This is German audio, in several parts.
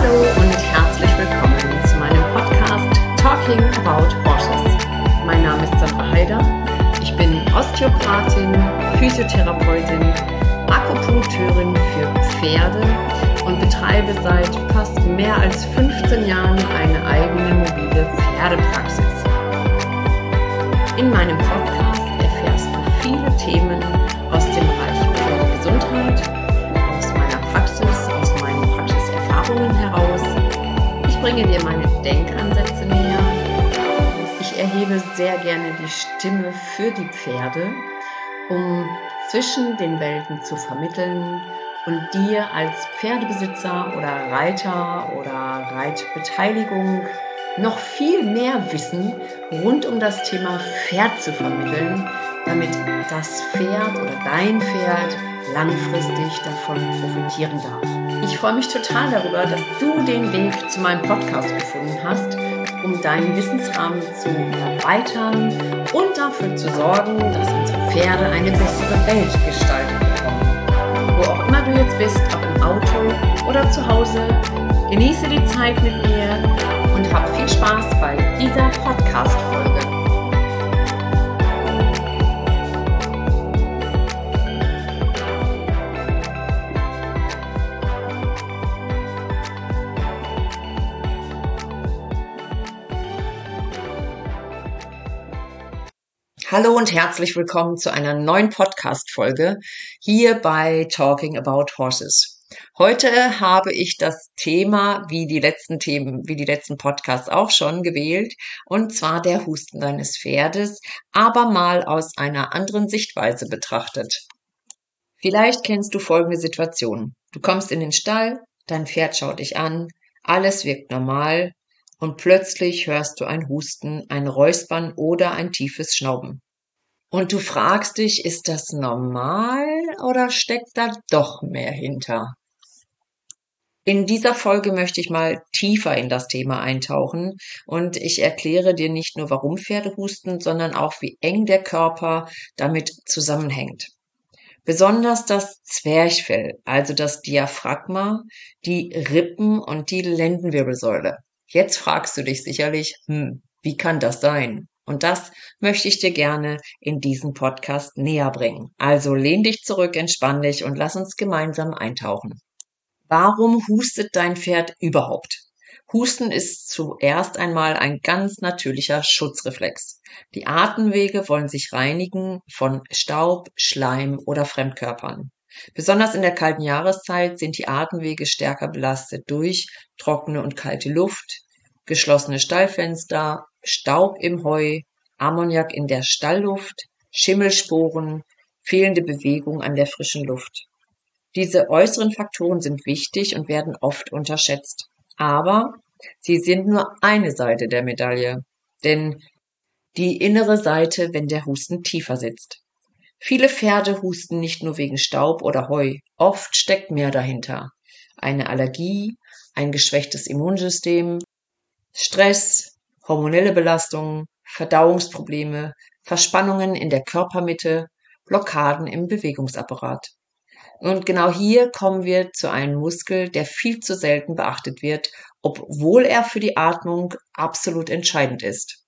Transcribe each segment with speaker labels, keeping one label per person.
Speaker 1: Hallo und herzlich willkommen zu meinem Podcast Talking About Horses. Mein Name ist Sandra Heider. Ich bin Osteopathin, Physiotherapeutin, Akupunkteurin für Pferde und betreibe seit fast mehr als 15 Jahren eine eigene mobile Pferdepraxis. In meinem Podcast erfährst du viele Themen aus dem Bereich Pferdegesundheit, aus meiner Praxis, aus meinen Praxiserfahrungen heraus. Ich bringe dir meine Denkansätze näher. Ich erhebe sehr gerne die Stimme für die Pferde, um zwischen den Welten zu vermitteln und dir als Pferdebesitzer oder Reiter oder Reitbeteiligung noch viel mehr Wissen rund um das Thema Pferd zu vermitteln, damit das Pferd oder dein Pferd langfristig davon profitieren darf. Ich freue mich total darüber, dass du den Weg zu meinem Podcast gefunden hast, um deinen Wissensrahmen zu erweitern und dafür zu sorgen, dass unsere Pferde eine bessere Welt gestaltet bekommen. Wo auch immer du jetzt bist, ob im Auto oder zu Hause, genieße die Zeit mit mir und hab viel Spaß bei dieser Podcast-Folge. Hallo und herzlich willkommen zu einer neuen Podcast-Folge hier bei Talking About Horses. Heute habe ich das Thema, wie die letzten Podcasts auch schon gewählt, und zwar der Husten deines Pferdes, aber mal aus einer anderen Sichtweise betrachtet. Vielleicht kennst du folgende Situation. Du kommst in den Stall, dein Pferd schaut dich an, alles wirkt normal und plötzlich hörst du ein Husten, ein Räuspern oder ein tiefes Schnauben. Und du fragst dich, ist das normal oder steckt da doch mehr hinter? In dieser Folge möchte ich mal tiefer in das Thema eintauchen und ich erkläre dir nicht nur, warum Pferde husten, sondern auch, wie eng der Körper damit zusammenhängt. Besonders das Zwerchfell, also das Diaphragma, die Rippen und die Lendenwirbelsäule. Jetzt fragst du dich sicherlich, wie kann das sein? Und das möchte ich dir gerne in diesem Podcast näher bringen. Also lehn dich zurück, entspann dich und lass uns gemeinsam eintauchen. Warum hustet dein Pferd überhaupt? Husten ist zuerst einmal ein ganz natürlicher Schutzreflex. Die Atemwege wollen sich reinigen von Staub, Schleim oder Fremdkörpern. Besonders in der kalten Jahreszeit sind die Atemwege stärker belastet durch trockene und kalte Luft, geschlossene Stallfenster, Staub im Heu, Ammoniak in der Stallluft, Schimmelsporen, fehlende Bewegung an der frischen Luft. Diese äußeren Faktoren sind wichtig und werden oft unterschätzt. Aber sie sind nur eine Seite der Medaille, denn die innere Seite, wenn der Husten tiefer sitzt. Viele Pferde husten nicht nur wegen Staub oder Heu, oft steckt mehr dahinter. Eine Allergie, ein geschwächtes Immunsystem, Stress, hormonelle Belastungen, Verdauungsprobleme, Verspannungen in der Körpermitte, Blockaden im Bewegungsapparat. Und genau hier kommen wir zu einem Muskel, der viel zu selten beachtet wird, obwohl er für die Atmung absolut entscheidend ist.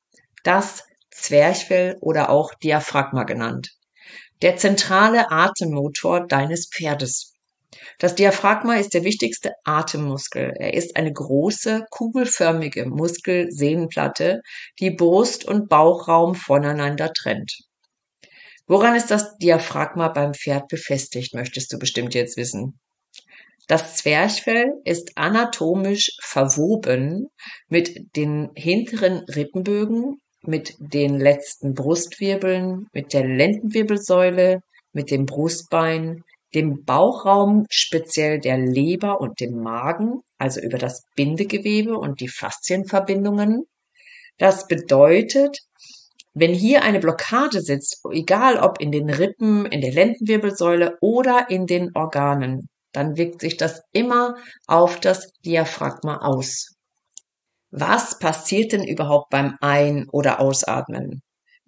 Speaker 1: Das Zwerchfell oder auch Diaphragma genannt. Der zentrale Atemmotor deines Pferdes. Das Diaphragma ist der wichtigste Atemmuskel. Er ist eine große, kugelförmige Muskelsehnenplatte, die Brust- und Bauchraum voneinander trennt. Woran ist das Diaphragma beim Pferd befestigt, möchtest du bestimmt jetzt wissen. Das Zwerchfell ist anatomisch verwoben mit den hinteren Rippenbögen, mit den letzten Brustwirbeln, mit der Lendenwirbelsäule, mit dem Brustbein, dem Bauchraum, speziell der Leber und dem Magen, also über das Bindegewebe und die Faszienverbindungen. Das bedeutet, wenn hier eine Blockade sitzt, egal ob in den Rippen, in der Lendenwirbelsäule oder in den Organen, dann wirkt sich das immer auf das Diaphragma aus. Was passiert denn überhaupt beim Ein- oder Ausatmen?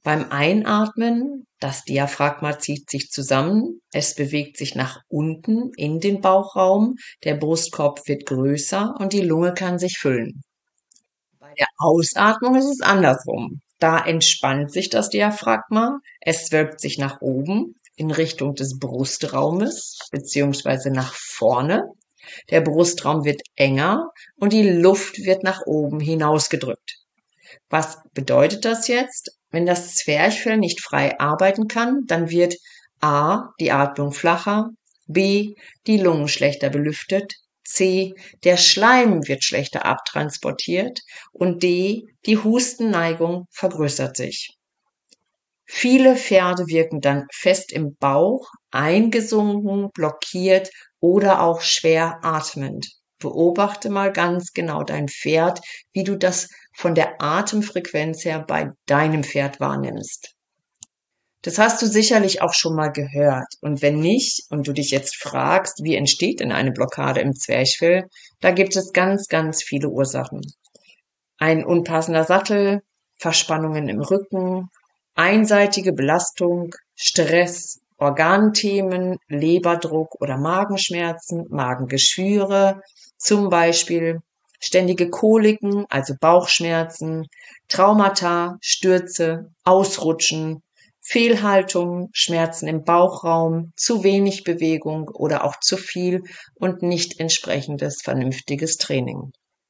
Speaker 1: Beim Einatmen, das Diaphragma zieht sich zusammen, es bewegt sich nach unten in den Bauchraum, der Brustkorb wird größer und die Lunge kann sich füllen. Bei der Ausatmung ist es andersrum. Da entspannt sich das Diaphragma, es wölbt sich nach oben in Richtung des Brustraumes beziehungsweise nach vorne. Der Brustraum wird enger und die Luft wird nach oben hinausgedrückt. Was bedeutet das jetzt? Wenn das Zwerchfell nicht frei arbeiten kann, dann wird A, die Atmung flacher, B, die Lungen schlechter belüftet, C, der Schleim wird schlechter abtransportiert und D, die Hustenneigung vergrößert sich. Viele Pferde wirken dann fest im Bauch, eingesunken, blockiert oder auch schwer atmend. Beobachte mal ganz genau dein Pferd, wie du das von der Atemfrequenz her bei deinem Pferd wahrnimmst. Das hast du sicherlich auch schon mal gehört. Und wenn nicht und du dich jetzt fragst, wie entsteht denn eine Blockade im Zwerchfell, da gibt es ganz, ganz viele Ursachen. Ein unpassender Sattel, Verspannungen im Rücken, einseitige Belastung, Stress, Organthemen, Leberdruck oder Magenschmerzen, Magengeschwüre, zum Beispiel ständige Koliken, also Bauchschmerzen, Traumata, Stürze, Ausrutschen, Fehlhaltung, Schmerzen im Bauchraum, zu wenig Bewegung oder auch zu viel und nicht entsprechendes vernünftiges Training.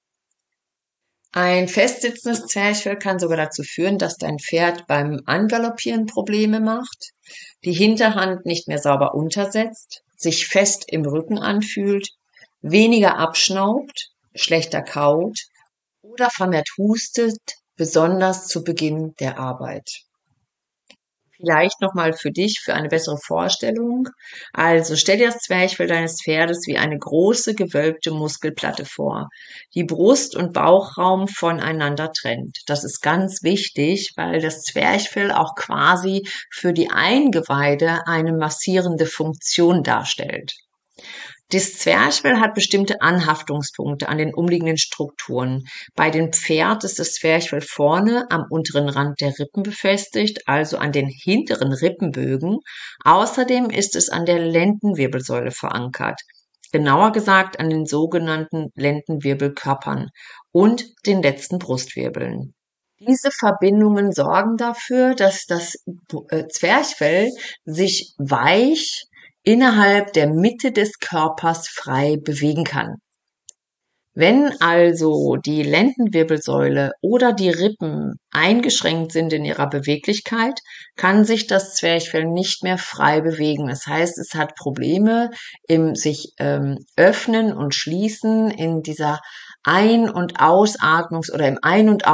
Speaker 1: Ein festsitzendes Zwerchfell kann sogar dazu führen, dass dein Pferd beim Angaloppieren Probleme macht, die Hinterhand nicht mehr sauber untersetzt, sich fest im Rücken anfühlt, weniger abschnaubt, schlechter kaut oder vermehrt hustet, besonders zu Beginn der Arbeit. Vielleicht nochmal für dich, für eine bessere Vorstellung. Also stell dir das Zwerchfell deines Pferdes wie eine große gewölbte Muskelplatte vor, die Brust- und Bauchraum voneinander trennt. Das ist ganz wichtig, weil das Zwerchfell auch quasi für die Eingeweide eine massierende Funktion darstellt. Das Zwerchfell hat bestimmte Anhaftungspunkte an den umliegenden Strukturen. Bei dem Pferd ist das Zwerchfell vorne am unteren Rand der Rippen befestigt, also an den hinteren Rippenbögen. Außerdem ist es an der Lendenwirbelsäule verankert. Genauer gesagt an den sogenannten Lendenwirbelkörpern und den letzten Brustwirbeln. Diese Verbindungen sorgen dafür, dass das Zwerchfell sich weich innerhalb der Mitte des Körpers frei bewegen kann. Wenn also die Lendenwirbelsäule oder die Rippen eingeschränkt sind in ihrer Beweglichkeit, kann sich das Zwerchfell nicht mehr frei bewegen. Das heißt, es hat Probleme im sich öffnen und schließen in dieser Ein- und Ausatmungs- oder im Ein- und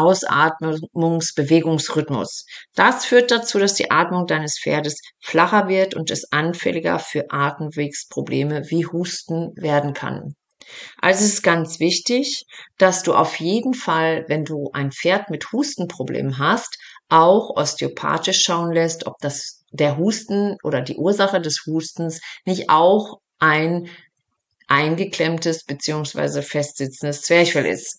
Speaker 1: Ausatmungsbewegungsrhythmus. Das führt dazu, dass die Atmung deines Pferdes flacher wird und es anfälliger für Atemwegsprobleme wie Husten werden kann. Also es ist ganz wichtig, dass du auf jeden Fall, wenn du ein Pferd mit Hustenproblemen hast, auch osteopathisch schauen lässt, ob das der Husten oder die Ursache des Hustens nicht auch ein eingeklemmtes bzw. festsitzendes Zwerchfell ist.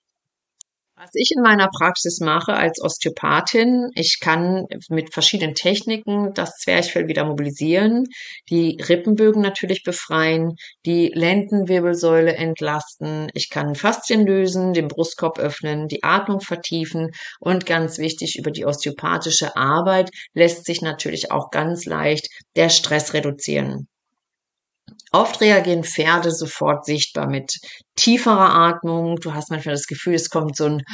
Speaker 1: Was ich in meiner Praxis mache als Osteopathin, ich kann mit verschiedenen Techniken das Zwerchfell wieder mobilisieren, die Rippenbögen natürlich befreien, die Lendenwirbelsäule entlasten, ich kann Faszien lösen, den Brustkorb öffnen, die Atmung vertiefen und ganz wichtig, über die osteopathische Arbeit lässt sich natürlich auch ganz leicht der Stress reduzieren. Oft reagieren Pferde sofort sichtbar mit tieferer Atmung. Du hast manchmal das Gefühl, es kommt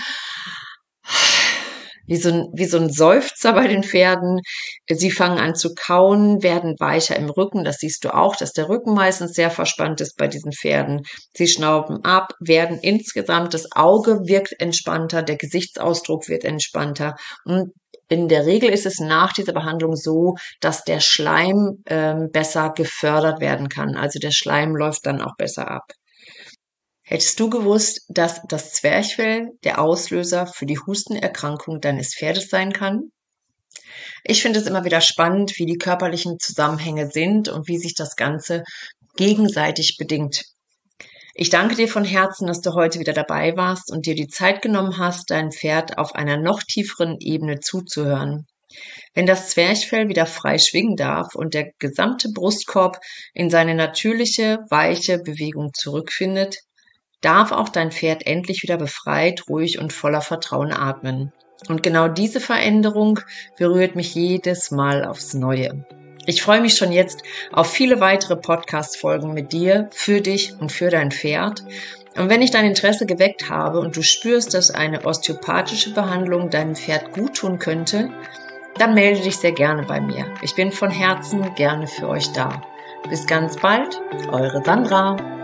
Speaker 1: wie so ein Seufzer bei den Pferden. Sie fangen an zu kauen, werden weicher im Rücken. Das siehst du auch, dass der Rücken meistens sehr verspannt ist bei diesen Pferden. Sie schnauben ab, werden insgesamt, das Auge wirkt entspannter, der Gesichtsausdruck wird entspannter und in der Regel ist es nach dieser Behandlung so, dass der Schleim besser gefördert werden kann. Also der Schleim läuft dann auch besser ab. Hättest du gewusst, dass das Zwerchfell der Auslöser für die Hustenerkrankung deines Pferdes sein kann? Ich finde es immer wieder spannend, wie die körperlichen Zusammenhänge sind und wie sich das Ganze gegenseitig bedingt. Ich danke dir von Herzen, dass du heute wieder dabei warst und dir die Zeit genommen hast, dein Pferd auf einer noch tieferen Ebene zuzuhören. Wenn das Zwerchfell wieder frei schwingen darf und der gesamte Brustkorb in seine natürliche, weiche Bewegung zurückfindet, darf auch dein Pferd endlich wieder befreit, ruhig und voller Vertrauen atmen. Und genau diese Veränderung berührt mich jedes Mal aufs Neue. Ich freue mich schon jetzt auf viele weitere Podcast-Folgen mit dir, für dich und für dein Pferd. Und wenn ich dein Interesse geweckt habe und du spürst, dass eine osteopathische Behandlung deinem Pferd gut tun könnte, dann melde dich sehr gerne bei mir. Ich bin von Herzen gerne für euch da. Bis ganz bald, eure Sandra.